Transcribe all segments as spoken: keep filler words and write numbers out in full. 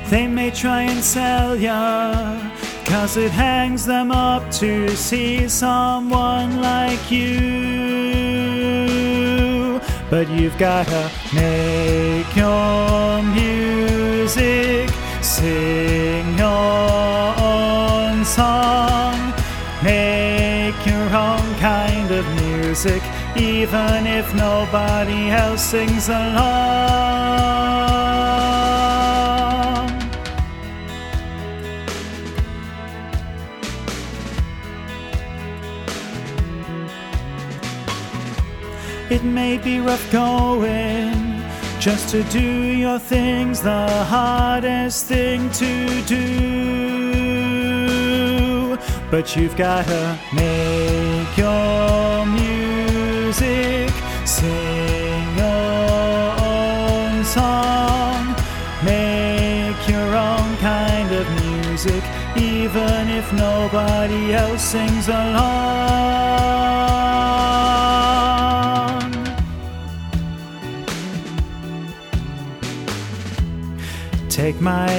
They may try and sell ya, 'cause it hangs them up to see someone like you. But you've gotta make your music, sing your own song, make your own kind of music, even if nobody else sings along. It may be rough going, just to do your thing's the hardest thing to do. But you've gotta make your music, sing your own song, make your own kind of music, even if nobody else sings along. Take my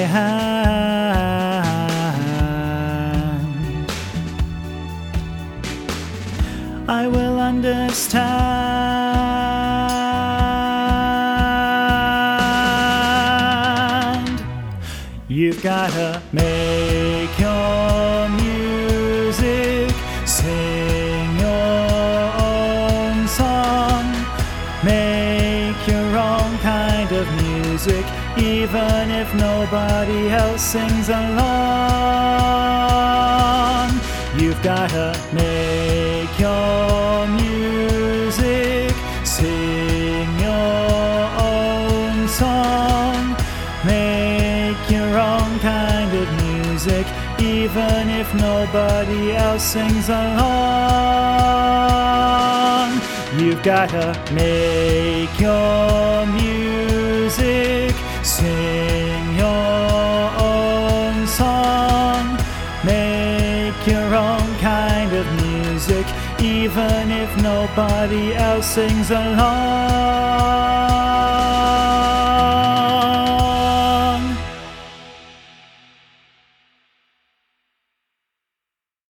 hand, I will understand. You've gotta make your music, sing your own song, make your own kind of music, even if nobody else sings along. You've gotta make your music, sing your own song, make your own kind of music, even if nobody else sings along. You've gotta make your music, sing your own song, make your own kind of music, even if nobody else sings along.